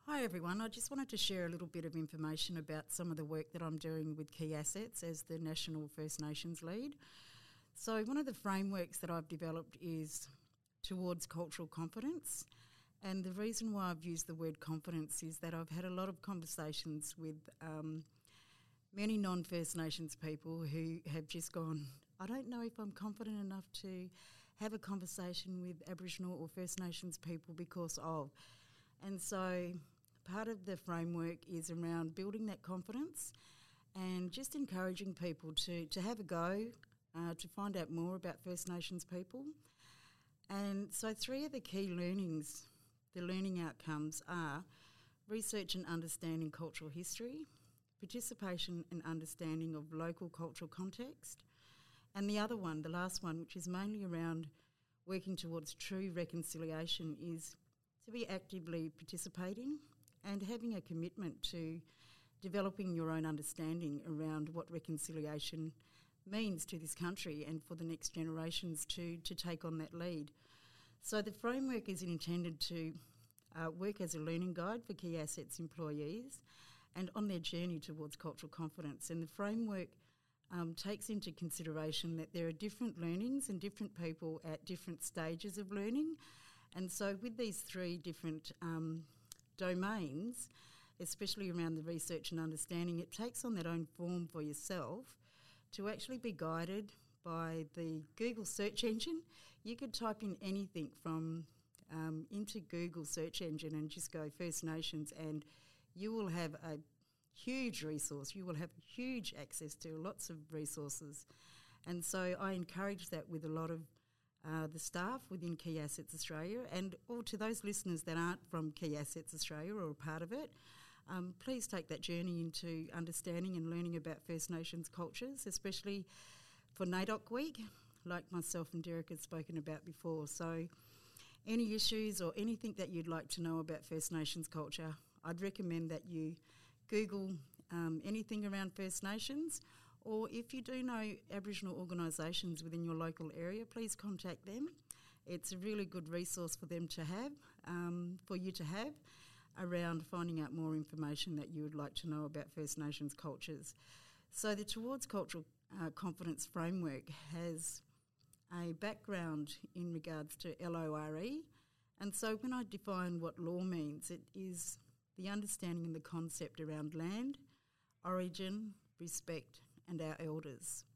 Hi everyone, I just wanted to share a little bit of information about some of the work that I'm doing with Key Assets as the National First Nations lead. So one of the frameworks that I've developed is towards cultural confidence, and the reason why I've used the word confidence is that I've had a lot of conversations with many non-First Nations people who have just gone, I don't know if I'm confident enough to have a conversation with Aboriginal or First Nations people because of. And so part of the framework is around building that confidence and just encouraging people to have a go, to find out more about First Nations people. And so 3 of the key learnings, the learning outcomes are research and understanding cultural history, participation and understanding of local cultural context, and the other one, the last one, which is mainly around working towards true reconciliation, is to be actively participating and having a commitment to developing your own understanding around what reconciliation means to this country and for the next generations to take on that lead. So the framework is intended to work as a learning guide for Key Assets employees and on their journey towards cultural confidence. And the framework takes into consideration that there are different learnings and different people at different stages of learning. And so with these 3 different domains, especially around the research and understanding, it takes on that own form for yourself to actually be guided by the Google search engine. You could type in anything from into Google search engine and just go First Nations, and you will have a huge resource. You will have huge access to lots of resources. And so I encourage that with a lot of the staff within Key Assets Australia, and all to those listeners that aren't from Key Assets Australia or a part of it, please take that journey into understanding and learning about First Nations cultures, especially for NAIDOC Week, like myself and Derek had spoken about before. So any issues or anything that you'd like to know about First Nations culture, I'd recommend that you Google anything around First Nations, or if you do know Aboriginal organisations within your local area, please contact them. It's a really good resource for them to have, for you to have, around finding out more information that you would like to know about First Nations cultures. So the Towards Cultural Confidence framework has a background in regards to LORE, and so when I define what law means, it is the understanding and the concept around land, origin, respect, and our elders.